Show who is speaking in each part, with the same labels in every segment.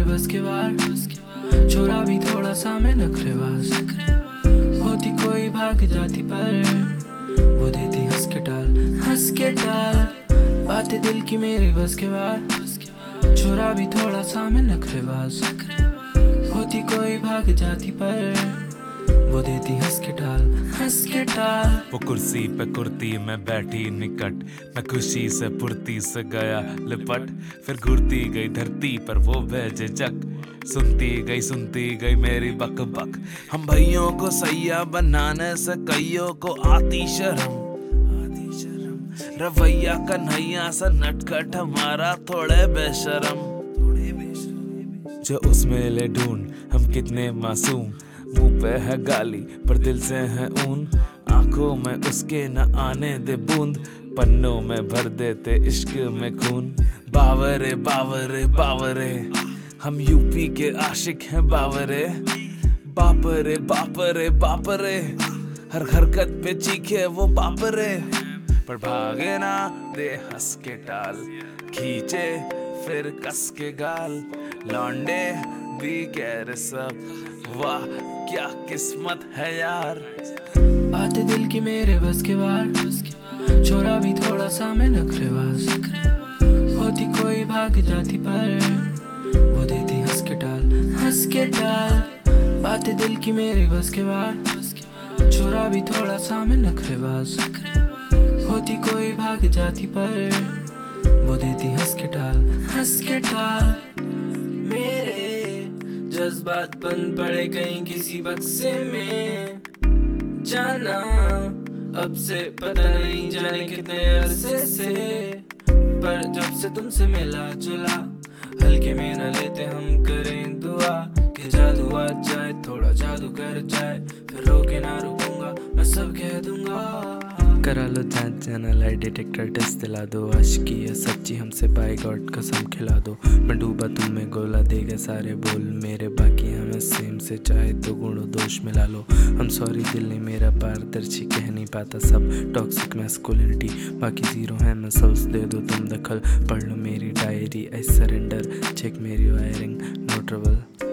Speaker 1: बस के वार, छोरा भी थोड़ा सा मैं नखरेबाज। होती कोई भाग जाती पर वो देती हंस के टाल। बातें दिल की मेरे बस के वार, छोरा भी थोड़ा सा मैं नखरेबाज। होती कोई भाग जाती पर वो देती हंस के टाल।
Speaker 2: वो कुर्सी पे कुर्ती में बैठी निकट, मैं खुशी से फुर्ती से गया लिपट। फिर घुरती गई धरती पर वो बेझिझक, सुनती गई मेरी बक बक। हम भइयों को सैया बनाने से कईयों को आती शर्म। रवैया कन्हैया सा नटखट हमारा थोड़े बेशरम। जो उसमें ले ढूंढ हम कितने मासूम, मुंह पे है गाली पर दिल से है ऊन। आंखों में उसके न आने दे बूंद, पन्नों में भर देते इश्क में खून। बावरे बावरे बावरे हम यूपी के आशिक हैं बावरे। बापरे बापरे बापरे हर हरकत पे चीखे वो बापरे। पर भागे ना दे हंस के टाल, खींचे फिर कस के गाल। लौंडे भी कह रहे सब, वाह क्या किस्मत है यार।
Speaker 1: बातें दिल की मेरे बस के वार, छोरा भी थोड़ा सा मैं नखरेबाज। होती कोई भाग जाती पर वो देती हंस के टाल। बातें दिल की मेरे बस के वार, छोरा भी थोड़ा सा मैं नखरेबाज। होती कोई भाग जाती पर वो देती हंस के टाल। मेरे जज्बात बन पड़े कहीं किसी बक्से में, जाना अब से पता नहीं जाने कितने अरसे से। पर जब से तुमसे मिला जुला, हल्के में न लेते हम करें दुआ कि जादू आ जाए, थोड़ा जादू कर जाए। फिर रोके ना रुकूंगा मैं सब कह दूंगा।
Speaker 3: करा लो जांच जाना लाई डिटेक्टर टेस्ट दिला दो। आशिकी है सच्ची हमसे बाय गॉड कसम खिला दो। मैं डूबा तुम में गोला देगा सारे बोल मेरे, बाकी हमें सेम से चाहे तो गुण दोष मिला लो। हम सॉरी दिल नहीं मेरा पारदर्शी कह नहीं पाता सब टॉक्सिक मैस्कुलिनिटी, बाकी जीरो है मैं सोल्स दे दो तुम दखल। पढ़ लो मेरी डायरी आई सरेंडर, चेक मेरी वायरिंग नो ट्रबल।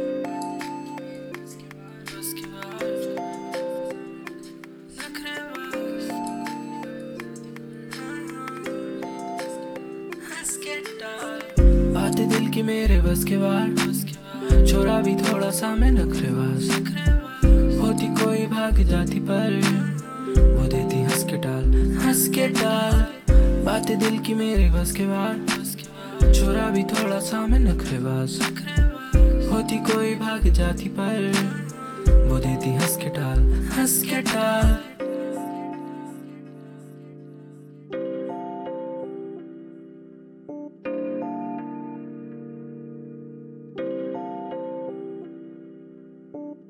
Speaker 1: बातें दिल की मेरे बस के वार, छोरा भी थोड़ा सा मैं नखरेबाज। होती कोई भाग जाती पर वो देती हंस के टाल। बातें दिल की मेरे बस के वार, छोरा भी थोड़ा सा मैं नखरेबाज। होती कोई भाग जाती पर वो देती हंस के टाल।